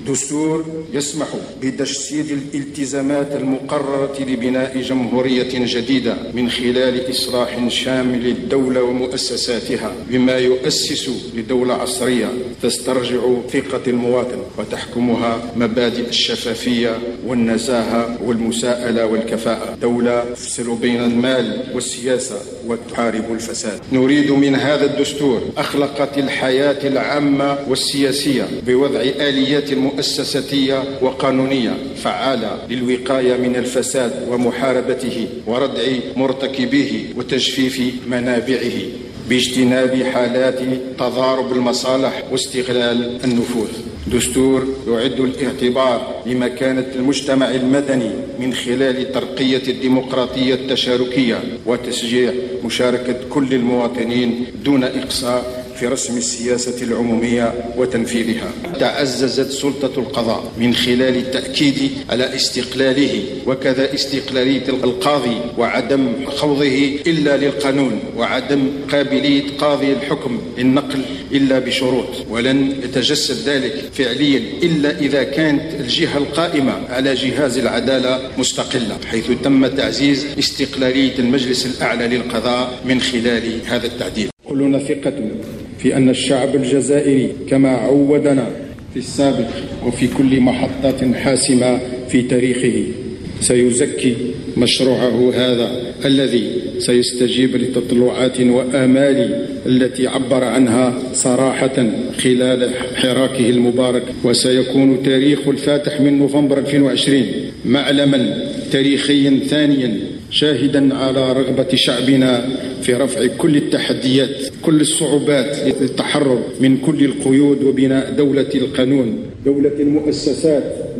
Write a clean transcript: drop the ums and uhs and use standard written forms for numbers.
دستور يسمح بتجسيد الالتزامات المقررة لبناء جمهورية جديدة من خلال إصلاح شامل للدولة ومؤسساتها بما يؤسس لدولة عصرية تسترجع ثقة المواطن وتحكمها مبادئ الشفافية والنزاهة والمساءلة والكفاءة، دولة تفصل بين المال والسياسة وتحارب الفساد. نريد من هذا الدستور أخلاق الحياة العامة والسياسية بوضع آليات مؤسساتية وقانونية فعالة للوقاية من الفساد ومحاربته وردع مرتكبيه وتجفيف منابعه باجتناب حالات تضارب المصالح واستغلال النفوذ. دستور يعد الاعتبار لمكانة المجتمع المدني من خلال ترقية الديمقراطية التشاركية وتشجيع مشاركة كل المواطنين دون إقصاء في رسم السياسة العمومية وتنفيذها. تعززت سلطة القضاء من خلال التأكيد على استقلاله وكذا استقلالية القاضي وعدم خوضه إلا للقانون وعدم قابلية قاضي الحكم للنقل إلا بشروط، ولن يتجسد ذلك فعليا إلا إذا كانت الجهة القائمة على جهاز العدالة مستقلة، حيث تم تعزيز استقلالية المجلس الأعلى للقضاء من خلال هذا التعديل. كلنا ثقة في أن الشعب الجزائري كما عودنا في السابق وفي كل محطات حاسمة في تاريخه سيزكي مشروعه هذا الذي سيستجيب لتطلعات وآمال التي عبر عنها صراحة خلال حراكه المبارك، وسيكون تاريخ الفاتح من نوفمبر 2020 معلما تاريخيا ثانيا شاهدا على رغبة شعبنا في رفع كل التحديات كل الصعوبات للتحرر من كل القيود وبناء دولة القانون، دولة المؤسسات